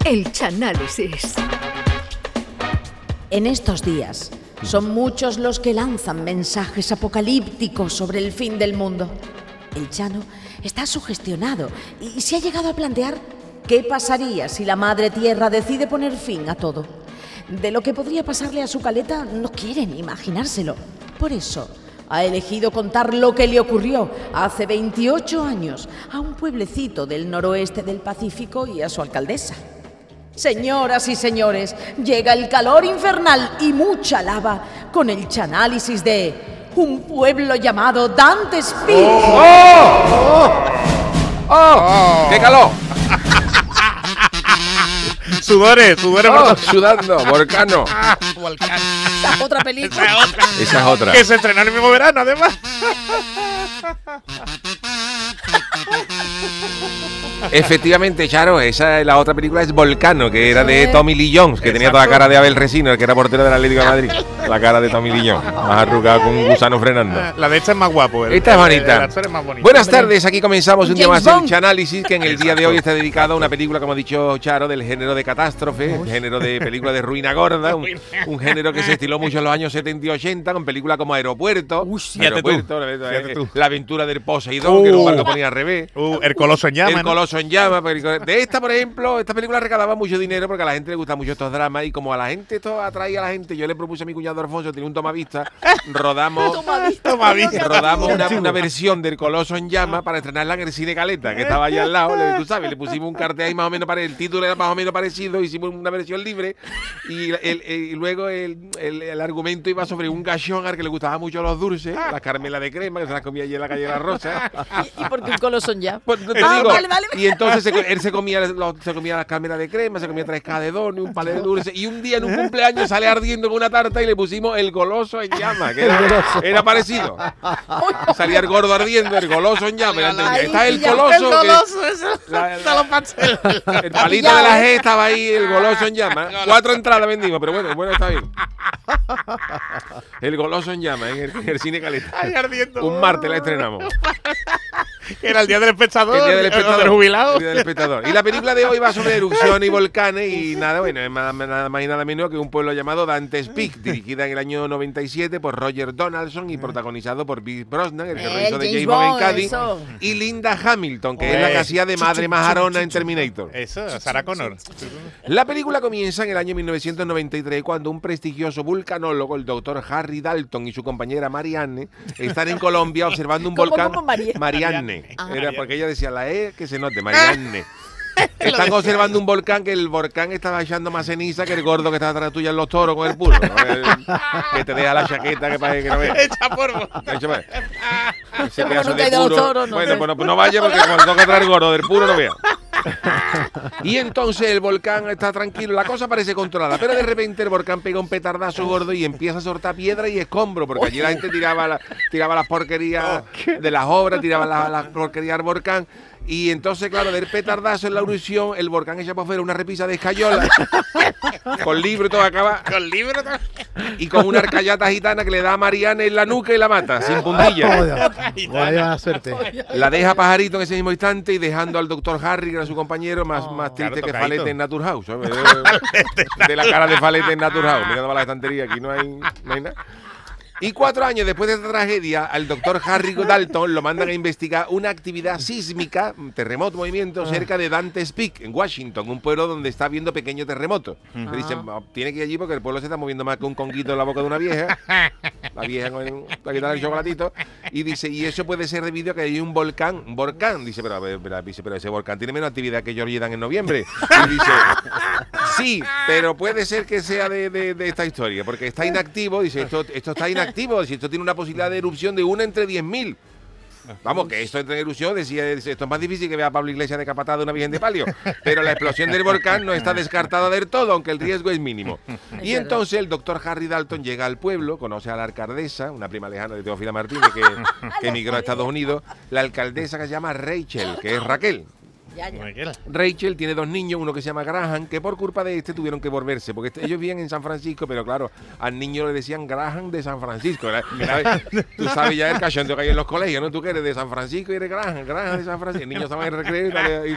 El Chanálisis. En estos días, son muchos los que lanzan mensajes apocalípticos sobre el fin del mundo. El Chano está sugestionado y se ha llegado a plantear qué pasaría si la Madre Tierra decide poner fin a todo. De lo que podría pasarle a su caleta no quiere ni imaginárselo. Por eso ha elegido contar lo que le ocurrió hace 28 años a un pueblecito del noroeste del Pacífico y a su alcaldesa. Señoras y señores, llega el calor infernal y mucha lava con el chanálisis de un pueblo llamado Dante's Peak. ¡Oh! ¡Qué calor! Sudores, sudando, Volcano. Volcán. Esa es otra película. Esa es otra. Que se estrenó en el mismo verano, además. Efectivamente, Charo, esa es la otra película, es Volcano, que era de Tommy Lee Jones, que tenía toda la cara de Abel Resino, el que era portero del Atlético de Madrid. La cara de Tommy Lee Jones, más arrugada con un gusano frenando. La de esta es más guapo. Esta es bonita. Es más bonita. Buenas tardes, aquí comenzamos un día James más Bond. el Chanálisis, que en el día de hoy está dedicado a una película, como ha dicho Charo, del género de catástrofe, el género de película de ruina gorda, un género que se estiló mucho en los años 70 y 80, con películas como Aeropuerto, Fíjate tú. La aventura del Poseidón, que era un barco ponía al revés. El Coloso en llama. El ¿no? Coloso en llama. De esta, por ejemplo, esta película recaudaba mucho dinero porque a la gente le gustan mucho estos dramas y como a la gente esto atraía a la gente, yo le propuse a mi cuñado Alfonso, tiene un tomavista, rodamos una versión del Coloso en llama para estrenarla en el Cine Caleta, que estaba allá al lado, tú sabes, le pusimos un cartel ahí más o menos el título era más o menos parecido, hicimos una versión libre y luego el argumento iba sobre un gachón al que le gustaban mucho los dulces, las Carmela de crema, que se las comía allí en la calle de la Rosa. ¿Y por qué un colo son ya? Pues, te digo, vale. Y entonces él se comía las Carmelas de crema, se comía 3 cajas de don y un palé de dulce. Y un día en un cumpleaños sale ardiendo con una tarta y le pusimos el Goloso en llama, que era parecido. Salía el gordo ardiendo, el Goloso en llama. Está el Coloso. El palito de la G estaba ahí, el Goloso en llama. 4 entradas vendimos, pero bueno, está bien. El Goloso en llama en el Cine Caleta. Ay, ardiendo. Un martes la estrenamos. Era el día del espectador. El día del espectador. Del jubilado. El día del espectador. Y la película de hoy va sobre erupciones y volcanes y nada más y nada menos que un pueblo llamado Dante's Peak, dirigida en el año 97 por Roger Donaldson y protagonizado por Pierce Brosnan, el que realizó de James Bond en Cádiz, y Linda Hamilton, que es la que hacía de madre majarona en Terminator. Eso, Sarah Connor. La película comienza en el año 1993 cuando un prestigioso vulcanólogo, el doctor Harry Dalton y su compañera Marianne, están en Colombia observando un volcán. ¿Cómo Marianne. Era porque ella decía la E que se note, Marianne. Están observando un volcán, que el volcán estaba echando más ceniza que el gordo que está atrás tuya en los toros con el puro, ¿no? Que te deja la chaqueta que parece que no ve. Echa polvo. Ese pedazo no de cae de los puro. toros, no sé. Bueno, pues no vaya porque cuando toca traer el gordo del puro no vea. Y entonces el volcán está tranquilo, la cosa parece controlada, pero de repente el volcán pega un petardazo gordo y empieza a soltar piedra y escombro, porque allí la gente tiraba las porquerías de las obras, tiraba las porquerías al volcán. Y entonces, claro, del petardazo en la erupción, el volcán echa por fuera una repisa de escayola con libro y todo acaba. Con libro. Y con una arcayata gitana que le da a Mariana en la nuca y la mata, sin puntilla. Vaya suerte. La deja pajarito en ese mismo instante y dejando al doctor Harry, que era su compañero, más triste claro, que tocadito. Falete en Naturhaus. ¿Sabes? De la cara de Falete en Naturhaus. Mirando para la estantería, aquí no hay nada. Y 4 años después de esta tragedia, al doctor Harry Dalton lo mandan a investigar una actividad sísmica, terremoto, movimiento, cerca de Dante's Peak, en Washington, un pueblo donde está habiendo pequeños terremotos. Le dicen, tiene que ir allí porque el pueblo se está moviendo más que un conguito en la boca de una vieja. La vieja con el chocolatito. Y dice, y eso puede ser debido a que hay un volcán. Dice, pero ese volcán tiene menos actividad que Jordan en noviembre. Y dice, sí, pero puede ser que sea de esta historia, porque está inactivo. Dice, esto está inactivo. Si esto tiene una posibilidad de erupción de 1 entre 10.000. Vamos, que esto entre erupción, decía, esto es más difícil que vea a Pablo Iglesias decapitada de una virgen de palio. Pero la explosión del volcán no está descartada del todo, aunque el riesgo es mínimo. Y entonces el doctor Harry Dalton llega al pueblo, conoce a la alcaldesa, una prima lejana de Teófila Martínez, que emigró a Estados Unidos, la alcaldesa que se llama Rachel, que es Raquel. Ya. Rachel tiene 2 niños, uno que se llama Graham, que por culpa de este tuvieron que volverse, porque ellos vivían en San Francisco, pero claro, al niño le decían Graham de San Francisco. Tú sabes ya el cachondeo que hay en los colegios, ¿no? Tú que eres de San Francisco y eres Graham de San Francisco. El niño estaba en el recreo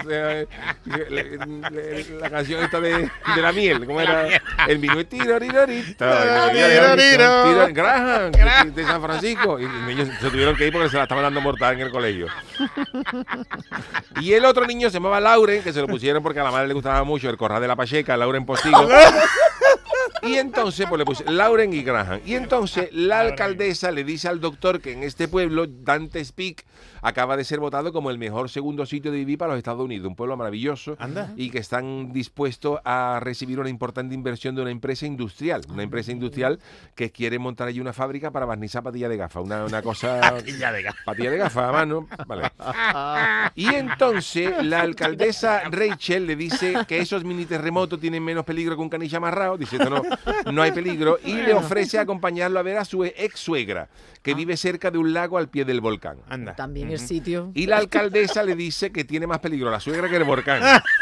y la canción esta de la miel, ¿cómo era? El vino Graham de San Francisco. Y los niños se tuvieron que ir porque se la estaban dando mortal en el colegio. Y el otro niño se llamaba Lauren, que se lo pusieron porque a la madre le gustaba mucho el Corral de la Pacheca, Lauren Postigo. Y entonces, pues le puse Lauren y Graham. Y entonces la alcaldesa le dice al doctor que en este pueblo, Dante's Peak, acaba de ser votado como el mejor segundo sitio de vivir para los Estados Unidos. Un pueblo maravilloso. Anda. Y que están dispuestos a recibir una importante inversión de una empresa industrial. Una empresa industrial que quiere montar allí una fábrica para barnizar patilla de gafa. Una cosa... Patilla de gafa. Patilla de gafa, a mano. Vale. Y entonces la alcaldesa Rachel le dice que esos mini terremotos tienen menos peligro que un caniche amarrado. Dice, esto no hay peligro. Y le ofrece acompañarlo a ver a su ex suegra, que vive cerca de un lago al pie del volcán. Anda. También el sitio. Y la alcaldesa le dice que tiene más peligro la suegra que el volcán.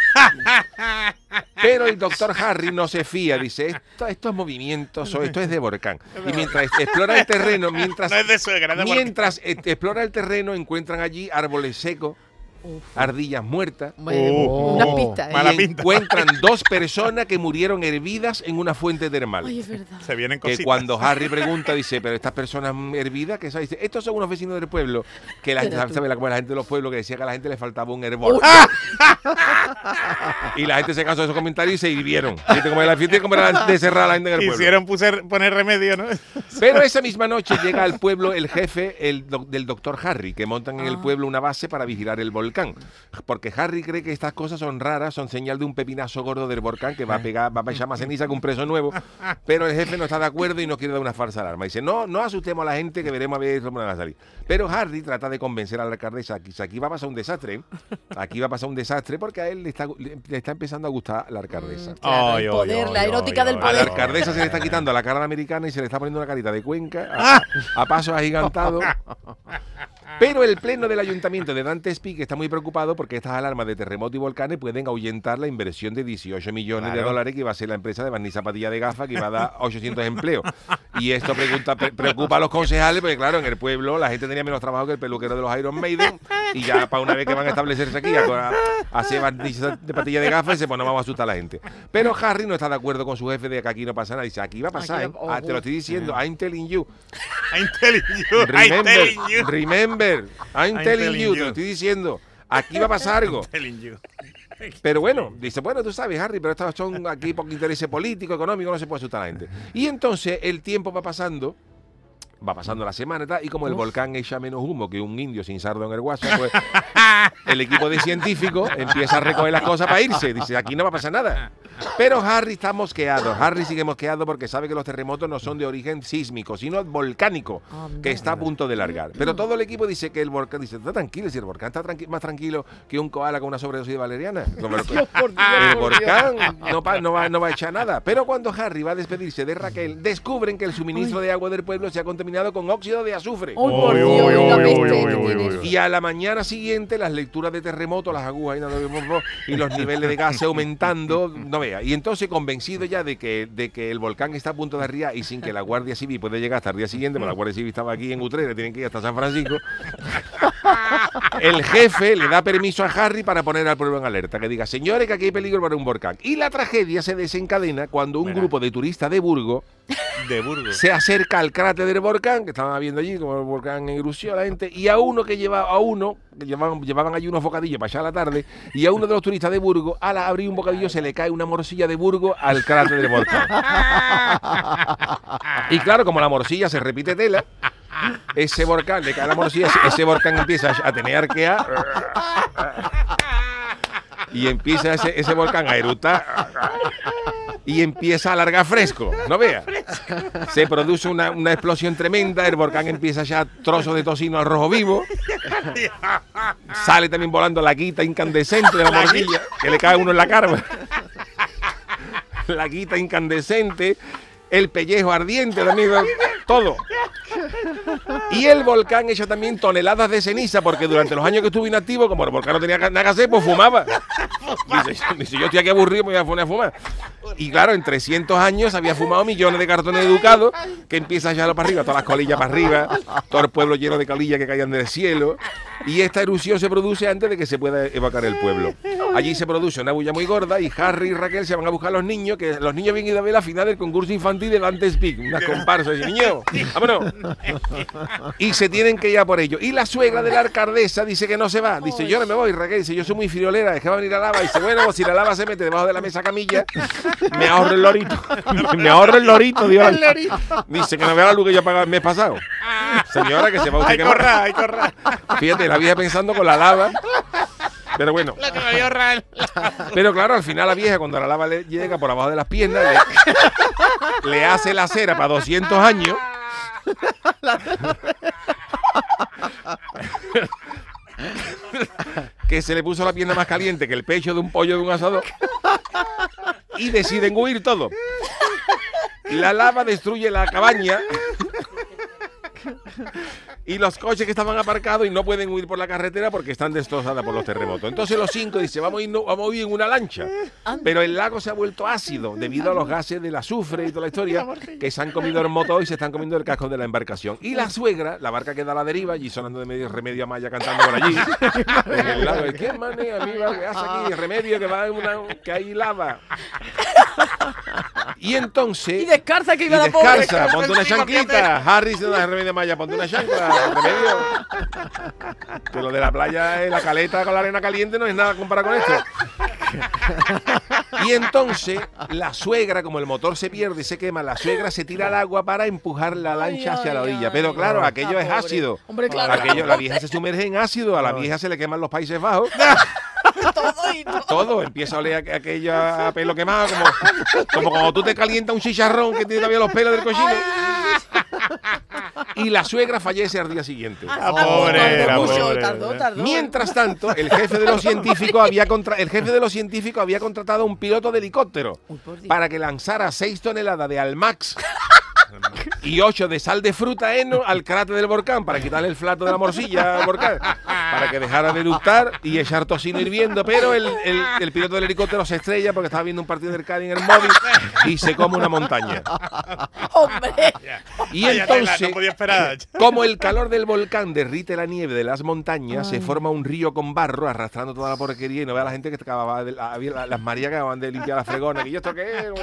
Pero el doctor Harry no se fía, dice, estos movimientos, esto es de volcán. Y mientras explora el terreno, No es de suegra, es de mientras explora el terreno, encuentran allí árboles secos, ardillas muertas. Una pista. Mala Y pinta. encuentran 2 personas que murieron hervidas en una fuente termal. Ay, es verdad. Se vienen Que cositas. cuando Harry pregunta, dice, pero estas personas hervidas, ¿qué sabes? Dice, estos son unos vecinos del pueblo, que la gente, ¿sabe como la gente de los pueblos que decía que a la gente le faltaba un hervor? Y la gente se cansó de esos comentarios y se hirvieron. ¿Viste cómo era la fiesta y cómo era de cerrar a la gente en el pueblo? Quisieron poner remedio, ¿no? Pero esa misma noche llega al pueblo el jefe del doctor Harry, que montan en el pueblo una base para vigilar el volcán. Porque Harry cree que estas cosas son raras, son señal de un pepinazo gordo del volcán que va a echar más ceniza que un preso nuevo. Pero el jefe no está de acuerdo y no quiere dar una falsa alarma. Dice, no asustemos a la gente, que veremos a ver cómo van a salir. Pero Harry trata de convencer a la alcaldesa que aquí va a pasar un desastre. Aquí va a pasar un desastre porque a él le está empezando a gustar la alcaldesa. Claro, el poder, la erótica del A la poder. alcaldesa se le está quitando la cara americana y se le está poniendo una carita de Cuenca a pasos agigantados. Pero el pleno del ayuntamiento de Dante's Peak está muy preocupado porque estas alarmas de terremoto y volcanes pueden ahuyentar la inversión de 18 millones de dólares que va a ser la empresa de barniza patilla de gafa, que va a dar 800 empleos. Y esto preocupa a los concejales porque, claro, en el pueblo la gente tenía menos trabajo que el peluquero de los Iron Maiden y ya para una vez que van a establecerse aquí a hacer barniza de patilla de gafa, dice, pues no vamos a asustar a la gente. Pero Harry no está de acuerdo con su jefe de que aquí no pasa nada. Dice, aquí va a pasar, ¿eh? Te lo estoy diciendo, I'm telling you. I'm telling you. I'm telling you. Remember, I'm telling you, te lo estoy diciendo. Aquí va a pasar algo. Telling you. Pero bueno, dice, bueno, tú sabes, Harry, pero estos son aquí por intereses políticos, económicos, no se puede asustar a la gente. Y entonces el tiempo va pasando la semana y tal, y como el volcán echa menos humo que un indio sin sardo en el guaso, pues el equipo de científicos empieza a recoger las cosas para irse. Dice, aquí no va a pasar nada. Pero Harry está mosqueado. Harry sigue mosqueado porque sabe que los terremotos no son de origen sísmico, sino volcánico, que está a punto de largar. Pero todo el equipo dice que el volcán, dice, está tranquilo, si el volcán está más tranquilo que un koala con una sobredosis de valeriana. El volcán no va a echar nada. Pero cuando Harry va a despedirse de Raquel, descubren que el suministro de agua del pueblo se ha contaminado con óxido de azufre. ¡Ay, por Dios! La peste que tienes. Y a la mañana siguiente las lecturas de terremoto, las agujas y los niveles de gas aumentando, no vea. Y entonces, convencido ya de que el volcán está a punto de arriar y sin que la Guardia Civil pueda llegar hasta el día siguiente, porque la Guardia Civil estaba aquí en Utrera, tienen que ir hasta San Francisco, el jefe le da permiso a Harry para poner al pueblo en alerta, que diga, señores, que aquí hay peligro para un volcán. Y la tragedia se desencadena cuando un grupo de turistas de Burgos se acerca al cráter del volcán, que estaban viendo allí como el volcán en erupción, la gente, y llevaban allí unos bocadillos para echar la tarde, y a uno de los turistas de Burgos, al abrir un bocadillo se le cae una morcilla de Burgos al cráter del volcán. Y claro, como la morcilla se repite tela, ese volcán le cae la morcilla, ese volcán empieza a tener arquea y empieza ese volcán a eructar y empieza a largar fresco, no vea. Se produce una explosión tremenda, el volcán empieza ya trozos de tocino al rojo vivo, sale también volando la guita incandescente de la morcilla, que le cae uno en la cara. La guita incandescente, el pellejo ardiente también, todo. Y el volcán echa también toneladas de ceniza, porque durante los años que estuvo inactivo, como el volcán no tenía nada que hacer, pues fumaba. Dice, yo estoy aquí aburrido, me voy a poner a fumar. Y claro, en 300 años había fumado millones de cartones educados, que empieza a echarlo para arriba, todas las colillas para arriba, todo el pueblo lleno de colillas que caían del cielo. Y esta erupción se produce antes de que se pueda evacuar el pueblo. Allí se produce una bulla muy gorda y Harry y Raquel se van a buscar a los niños, que los niños vienen a ver la final del concurso infantil de Dante's Peak, unas comparsas. Y niños, vámonos. Y se tienen que ir a por ello. Y la suegra de la alcaldesa dice que no se va. Dice, yo no me voy. Raquel dice, yo soy muy friolera, es que va a venir la lava. Dice, bueno, pues si la lava se mete debajo de la mesa camilla, me ahorro el lorito. Me ahorro el lorito, Dios. Dice que no vea la luz que yo pagué el mes pasado. Señora, que se va usted a quemar. Hay corra. Fíjate, la vieja pensando con la lava. Pero bueno. Lo que me voy a ahorrar. Pero claro, al final la vieja, cuando la lava le llega por abajo de las piernas, le hace la cera para 200 años. Que se le puso la pierna más caliente que el pecho de un pollo de un asador. Y deciden huir todos. La lava destruye la cabaña. Y los coches que estaban aparcados y no pueden huir por la carretera porque están destrozadas por los terremotos. Entonces los 5 dicen, vamos a ir en una lancha. Pero el lago se ha vuelto ácido debido a los gases del azufre y toda la historia, que se han comido el motor y se están comiendo el casco de la embarcación. Y la suegra, la barca queda a la deriva, allí sonando de medio Remedio Amaya cantando por allí. En el lago. ¿Qué manera, amiga, que hace aquí? Remedio, que va que hay lava. Y entonces... Y descarza que iba la pobre. Descarza, ponte una chanquita. Harry se da Remedio Amaya, ponte una chancla. Remedio. Que lo de la playa, la caleta con la arena caliente no es nada comparado con esto. Y entonces la suegra, como el motor se pierde y se quema, la suegra se tira al agua para empujar la lancha hacia la orilla. Pero claro, aquello es ácido. Hombre, claro. Aquello, la vieja se sumerge en ácido, a la vieja se le queman los Países Bajos. Todo empieza a oler aquello a pelo quemado, como cuando tú te calientas un chicharrón que tiene todavía los pelos del cochino. Y la suegra fallece al día siguiente. Tardó. Mientras tanto, el jefe de los científicos había contratado a un piloto de helicóptero para que lanzara 6 toneladas de Almax y 8 de sal de fruta heno al cráter del volcán para quitarle el flato de la morcilla al volcán, para que dejara de eructar y echar tocino hirviendo. Pero el piloto del helicóptero se estrella porque estaba viendo un partido del Cádiz en el móvil y se come una montaña. ¡Hombre! Y entonces, no podía esperar. como el calor del volcán derrite la nieve de las montañas, se forma un río con barro arrastrando toda la porquería y no ve a la gente que acababa las Marías que acaban de limpiar la fregona. ¿Y esto qué es?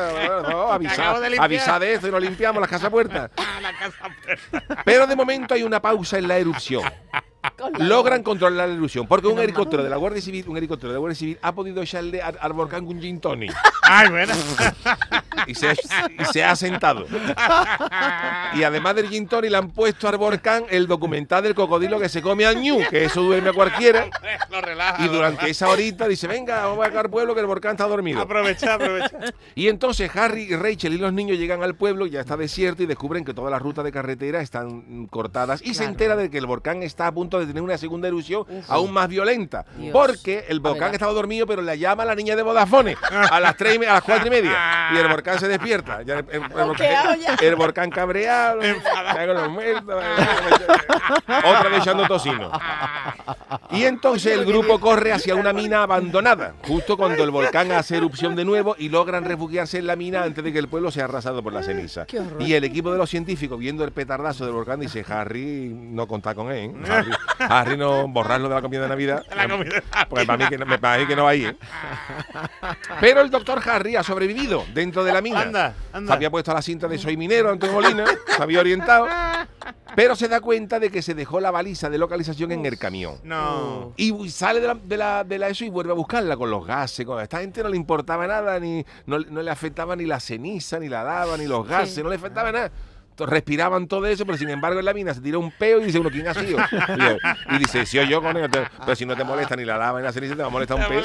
Avisad de esto y nos limpiamos las casas puertas. Pero de momento hay una pausa en la erupción. Logran controlar la erupción porque un helicóptero de la Guardia Civil ha podido echarle al volcán un gin tonic. Ay, bueno. Y se ha sentado. Y además del gin tonic le han puesto al volcán el documental del cocodrilo que se come al ñu, que eso duerme a cualquiera. Lo relaja. Y durante esa horita dice, venga, vamos a sacar al pueblo que el volcán está dormido. Aprovecha. Y entonces Harry y Rachel y los niños llegan al pueblo, ya está desierto, y descubren que todas las rutas de carretera están cortadas. Y se entera de que el volcán está a punto de tener una segunda erupción aún más violenta. Dios. Porque el volcán estaba dormido, pero le llama a la niña de Vodafone a las 4:30. Y el volcán se despierta. Ya el volcán cabreado, con los muertos, otra vez echando tocino. Y entonces el grupo corre hacia una mina abandonada, justo cuando el volcán hace erupción de nuevo y logran refugiarse en la mina antes de que el pueblo sea arrasado por la ceniza. Y el equipo de los científicos, viendo el petardazo del volcán, dice, Harry, no contá con él, ¿eh? Harry, no borrarlo de la comida de Navidad. Porque para mí me parece que no va ahí, ¿eh? Pero el doctor Harry ha sobrevivido dentro de la mina. Anda. Se había puesto la cinta de Soy Minero, Antonio Molina, se había orientado. Pero se da cuenta de que se dejó la baliza de localización en el camión. No. Y sale de la eso y vuelve a buscarla con los gases. A esta gente no le importaba nada, no le afectaba ni la ceniza, ni la lava, ni los gases, no le afectaba nada. Respiraban todo eso, pero sin embargo en la mina se tira un peo y dice uno, ¿quién ha sido? Y dice, sí o yo, con él, pero si no te molesta ni la lava ni la ceniza, te va a molestar un peo.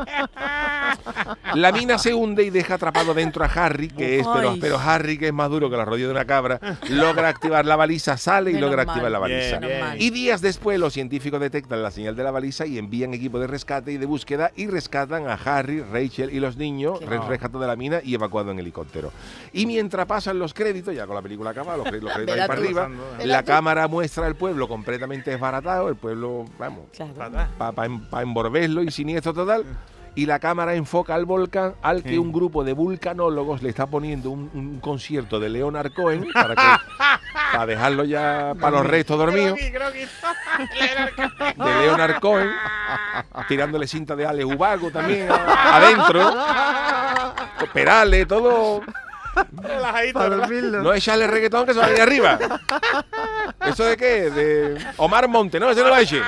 La mina se hunde y deja atrapado dentro a Harry, pero Harry, que es más duro que la rodilla de una cabra, logra activar la baliza, sale y logra activar la baliza. Bien. Y días después los científicos detectan la señal de la baliza y envían equipo de rescate y de búsqueda y rescatan a Harry, Rachel y los niños, rescatados de la mina y evacuados en helicóptero. Y mientras pasan los créditos, ya con la película acabado, los créditos ahí Verás para tú. arriba. Verás La tú. cámara muestra el pueblo completamente desbaratado, el pueblo, vamos, Claro. para envolverlo y siniestro total. Y la cámara enfoca al volcán al que un grupo de vulcanólogos le está poniendo un concierto de Leonard Cohen para dejarlo ya para los restos dormidos. De Leonard Cohen, tirándole cinta de Alex Ubago también adentro. Perales, todo. Relajadito, No echarle reggaetón que se va a ir arriba. ¿Eso de qué? De Omar Monte, ¿no? Ese no lo eche.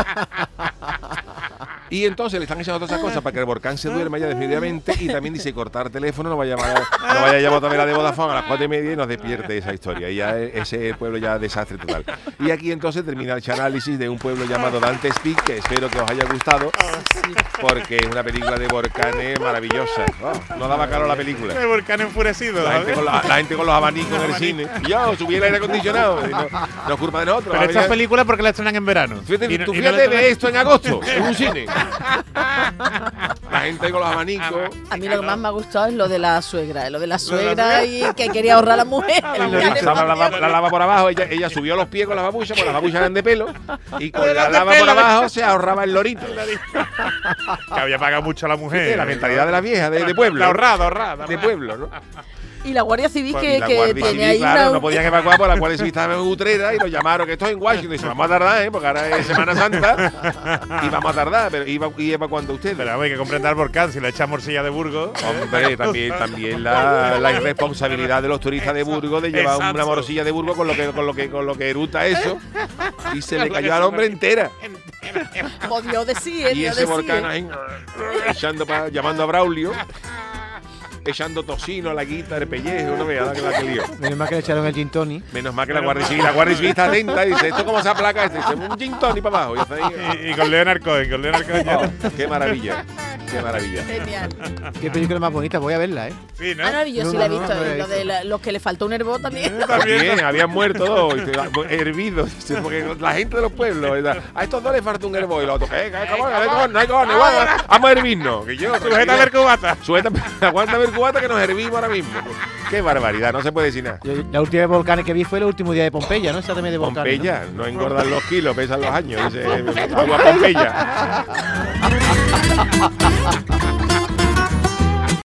Y entonces le están echando todas esas cosas para que el volcán se duerma ya definitivamente. Y también dice cortar teléfono, no vaya a llamar otra vez la de Vodafone a las 4:30 y nos despierte esa historia. Y ya ese pueblo ya desastre total. Y aquí entonces termina el análisis de un pueblo llamado Dante's Peak, que espero que os haya gustado, porque es una película de volcanes maravillosa. Oh, no daba calor la película. El volcán enfurecido. La gente, la gente con los abanicos en el cine. Y yo, subí el aire acondicionado. Y no es culpa de nosotros. Pero estas películas porque la estrenan en verano. Fíjate, Y no- tú y no fíjate la estrenan- de esto en agosto, en un cine. La gente con los abanicos. A mí lo que más me ha gustado es lo de la suegra. Lo de la suegra y que quería ahorrar a la mujer. Pasaba la lava por abajo, ella subió los pies con las babuchas, porque las babuchas eran de pelo, y con la Eran de lava por pelo. abajo se ahorraba el lorito. Que había pagado mucho a la mujer. La mentalidad de la vieja, de pueblo. La ahorrada. De pueblo, ¿no? Y la Guardia Civil Pues, que, la que Guardia tiene Civil, ahí claro, una... no podían evacuar por la Guardia Civil estaba en Utrera y lo llamaron, que esto es en Washington. Y dice, vamos a tardar, porque ahora es Semana Santa y vamos a tardar, pero iba evacuando ustedes. Pero hay que comprender al volcán, si le echa morcilla de Burgos. Hombre, también la irresponsabilidad de los turistas de Burgos de llevar una Exacto. morcilla de Burgos con lo que eruta eso, y se le cayó al hombre entera. Podió decir, Y ese volcán ahí, llamando a Braulio, echando tocino a la guita, el pellejo, no veas la que lío. Menos mal que le echaron el gin tonic. Menos mal que la Guardia Civil está atenta y dice, ¿esto cómo se aplaca? Este dice, un gin tonic para abajo. Y hace ahí, Y con Leonard Cohen, ya. oh, qué maravilla, qué maravilla. Genial. Qué película más bonita, voy a verla, ¿eh? Sí, ¿no? Ah, no, yo No, sí no, la he no, visto. no la he Lo de los que le faltó un hervor también. También, habían muerto dos, y dice, hervidos, dice, porque la gente de los pueblos, ¿verdad? A estos dos les falta un hervor, y los otros, no hay cojones, vamos a hervirnos. Que yo, Sujeta a ver cubata. aguanta a ver cubata que nos hervimos ahora mismo. Qué barbaridad, no se puede decir nada. La última de volcanes que vi fue el último día de Pompeya, ¿no? Esa también de volcanes. Pompeya, no engordan los kilos, pesan los años. Dice, agua Pompeya.